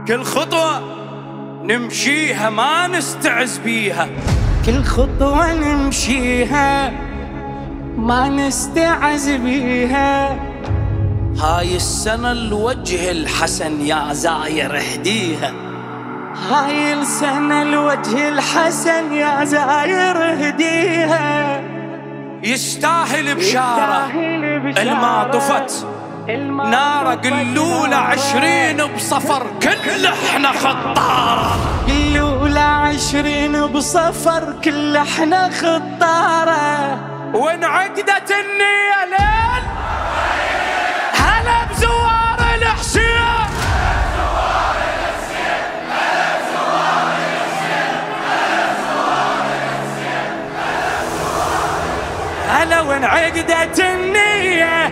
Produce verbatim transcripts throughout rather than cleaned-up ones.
كل خطوة نمشيها ما نستعز بيها، كل خطوة نمشيها ما نستعز بيها. هاي السنة الوجه الحسن يا زاير اهديها، هاي السنة الوجه الحسن يا زاير اهديها. يستاهل بشارة الما طفت نارة، قلوله عشرين بصفر كل احنا خطارة، قلوله عشرين بصفر كل احنا خطارة. وانعقدت النية ليل هلا بزوار الحسين، هلا وانعقدت النية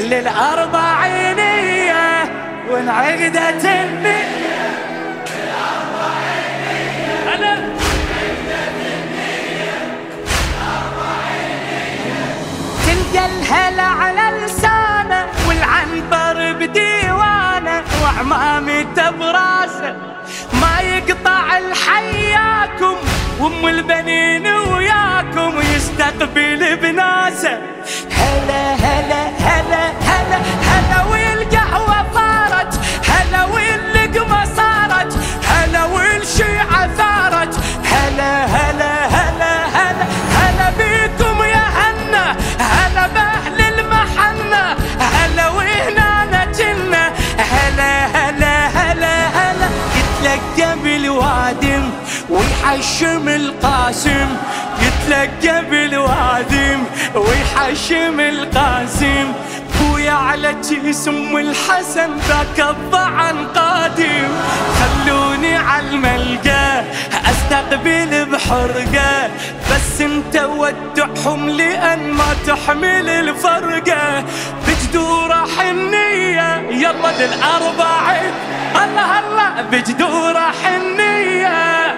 للأربعينية، وانعقدت النية للأربعينية، هلا وانعقدت النية للأربعينية. تلقى الهلا على لسانه والعنبر بديوانه وعمامته براسه، ما يقطع الحياكم وام البنين وياكم يستقبل بناسه. هلا هلا هلا هلا هلا والقهوة صارت، هلا واللقمة صارت، هلا والشيعة ثارت. هلا هلا هلا هلا هلا بيكم يا هنا، هلا بأهل المحنة، هلا وهنا نجلنا. هلا هلا هلا هلا يتلقى بالوادم ويحشم القاسم، يتلقى بالوادم ويحشم القاسم. بويا على جسم الحسن ذاك الضعن قادم، خلوني عالملقى استقبل بحرقه، بس انت ودعهم لان ما تحمل الفرقه. بجدوره حنيه يلا للاربعين، الله الله بجدوره حنيه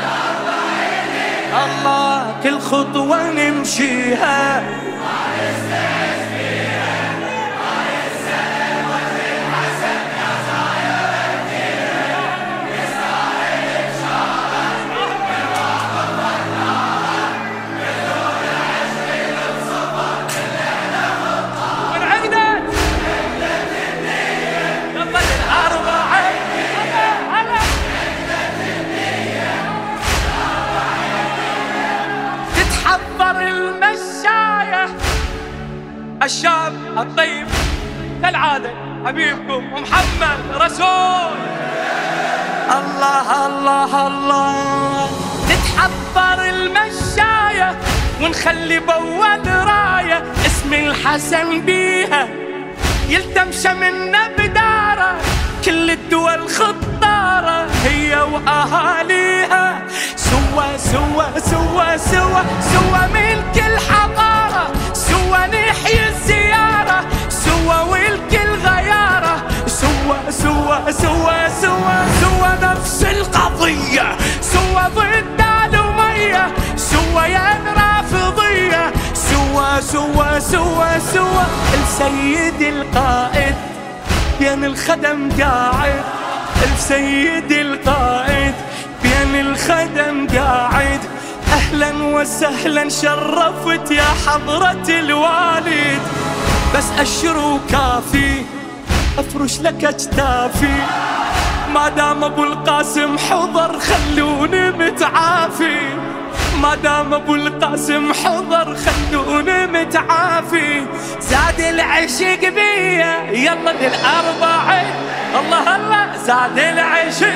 الله. كل خطوة نمشيها ما نستعز بيها، هاي السنة الوجه الحسن يا زاير اهديها. يستاهل بشارة بالواقف والنار، بدون عشرين بصفر كل احنا خطار. وانعقدت انعقدت النية يلا للأربعين، هلا انعقدت النية تتحضر المشاية. الشاب الطيب كالعادة حبيبكم محمد رسول، الله الله الله. تتحضر المشاية ونخلي بول راية اسم الحسن بيها، يلتم شمنا بدارة كل الدول خطارة هي وأهاليها. سوا سوا سوا سوا سوا ملك الحضارة، سوا نحيي الزيارة، سوا والكل غيارة. سوا سوا سوا سوا سوا نفس القضية، سوا ضد الأمية، سوا يا الرافضية. سوا سوا سوا سوا السيد القائد بين الخدم قاعد، السيد القائد بين الخدم قاعد. أهلا وسهلا شرفت يا حضرة الوالد، بس أشر وكافي أفرش لك أجتافي. ما دام أبو القاسم حضر خلوني متعافي، ما دام أبو القاسم حضر خلوني متعافي. زاد العشق بيا يلا للأربعين، الله الله زاد العشق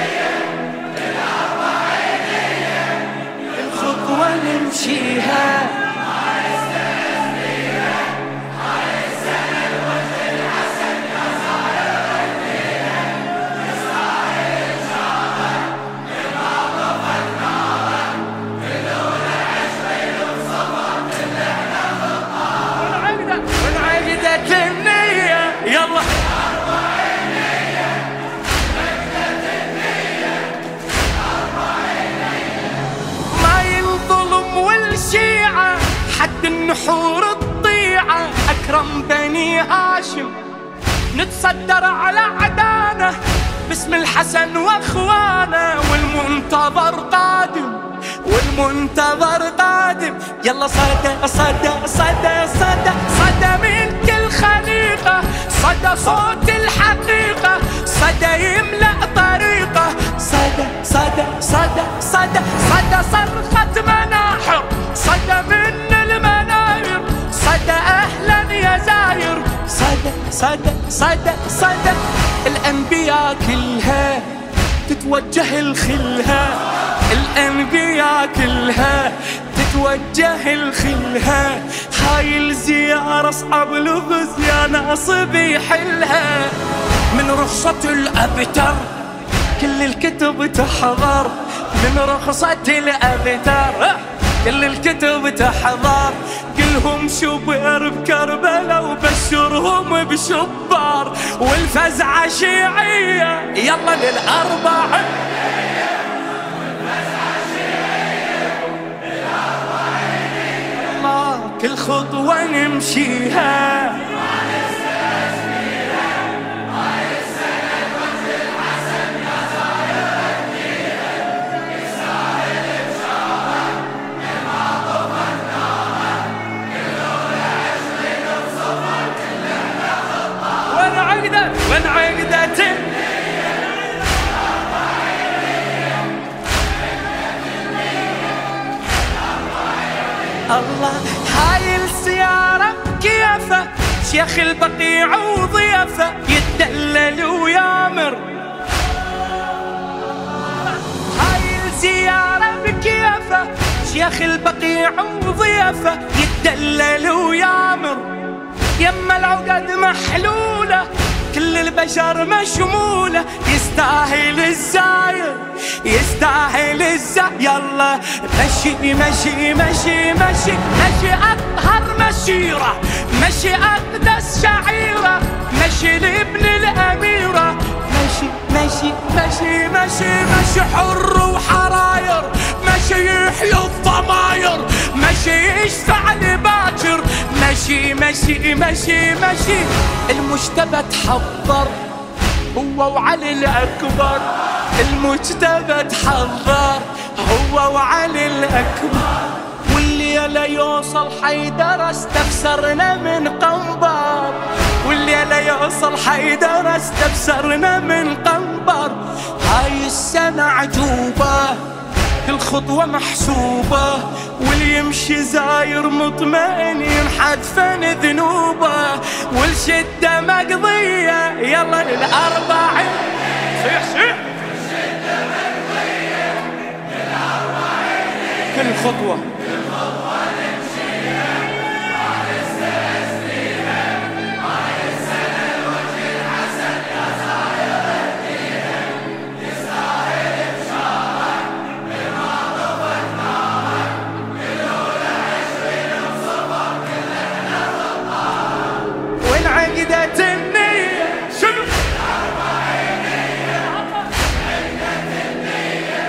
الخطوة نمشيها ما نستعز بيها، هاي السنة الوجه الحسن يا زاير اهديها. يستاهل بشارة لما طفت ناره، بدون عشرين بصفر كل احنا خطار. وانعقدت وانعقدت النية يلا حد النحور الضيعة أكرم بني هاشم، نتصدر على عدانة باسم الحسن واخوانه، والمنتظر قادم والمنتظر قادم. يلا صدى صدى صدى صدى صدى من كل خليقة، صدى صوت الحقيقة، صدى يملأ طريقه. صدى صدى صدى صدى صدى صرخة مناحر، صدى من المناير، صدى أهلا يا زاير. صدى صدى صدى صدى الأنبياء كلها تتوجه الخلها، الأنبياء كلها تتوجه الخلها. هاي الزيارة صعب لغز يا ناصب يحلها. من رخصة الأبتر كل الكتب تحضر، من رخصة الأبتر كل الكتب تحضر. كلهم شبر بكربلاء وبشرهم بشبار، والفزعة شيعية يلا للأربعة. كل خطوة نمشيها وانعقدت وانعقدت الله. هاي السيارة كيفه شيخ البقيع وضيافه يتدلل ويامر. هاي السيارة بكيفه شيخ البقيع وضيافه يتدلل ويامر. يما العقد محلولة كل البشر مشمولة، يستاهل الزاير يستاهل الزاير. يلا مشي مشي مشي مشي مشي أطهر مسيرة، مشي أقدس شعيرة، مشي لابن الأميرة. مشي مشي مشي مشي مشي حر وحراير، مشي يحيي الضماير، مشي يشفع لباكر. مشي مشي مشي مشي المجتبى تحضر هو وعلي الأكبر، المجتبى تحضر هو وعلي الأكبر. والليلة يوصل حيدر استفسرنا من قنبر، والليلة يوصل حيدر استفسرنا من قنبر. هاي السنة عجوبة كل خطوة محسوبة، واللي يمشي زاير مطمئن ينحد فن ذنوبه، والشدة مقضية يلا للأربعين. صيح صيح الشدة مقضية للأربعين، كل خطوة كل خطوة نمشيها مع نستسليها، مع السنة الوجه الحسن يا زاير الديها. يستاهل بشارة بالمعروف نارك، كلنا عشرين وصبر كلنا غطار. وانعقدت النية شنو الأربعينية، انعقدت النية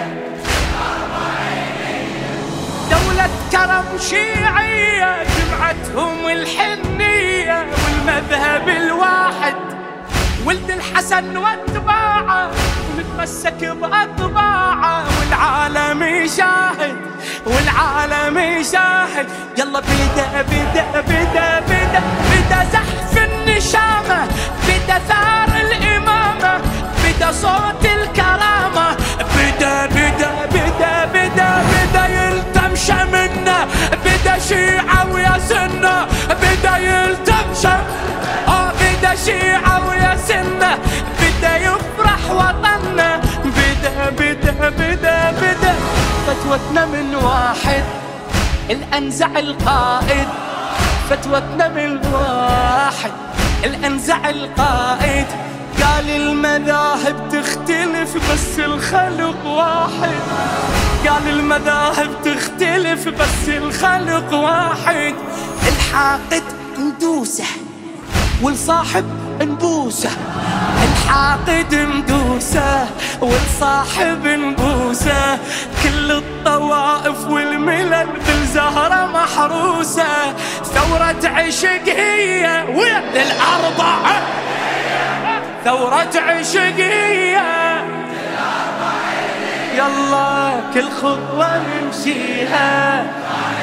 الأربعينية. دولة كرم شيعية جمعتهم الحنية، والمذهب الواحد ولد الحسن واتباعه، ونتمسك بأطباعه. والعالم يشاهد والعالم يشاهد. يلا بدا بدا بدا بدا بدا زحف النشامة، بدا ثار الإمامة، بدا صوت الكرامة. بدا بدا بدا بدا بدا يلتم شمنا، بدا شيعة ويا سنة، بدا يلتم شم آه بدا شيعة ويا سنة، بدا يفرح وطننا. بدا بدا بدا بدا فتوتنا من واحد الأنزع القائد، فتوتنا من واحد الأنزع القائد. قال المذاهب تختلف بس الخلق واحد، قال المذاهب تختلف بس الخلق واحد. الحاقد ندوسه والصاحب نبوسه، الحاقد ندوسه والصاحب نبوسه. كل الطوائف والملل بالزهرة محروسة. ثورة عشق هي وين الأربعة، ثورة عشق هي يلا كل خطوة نمشيها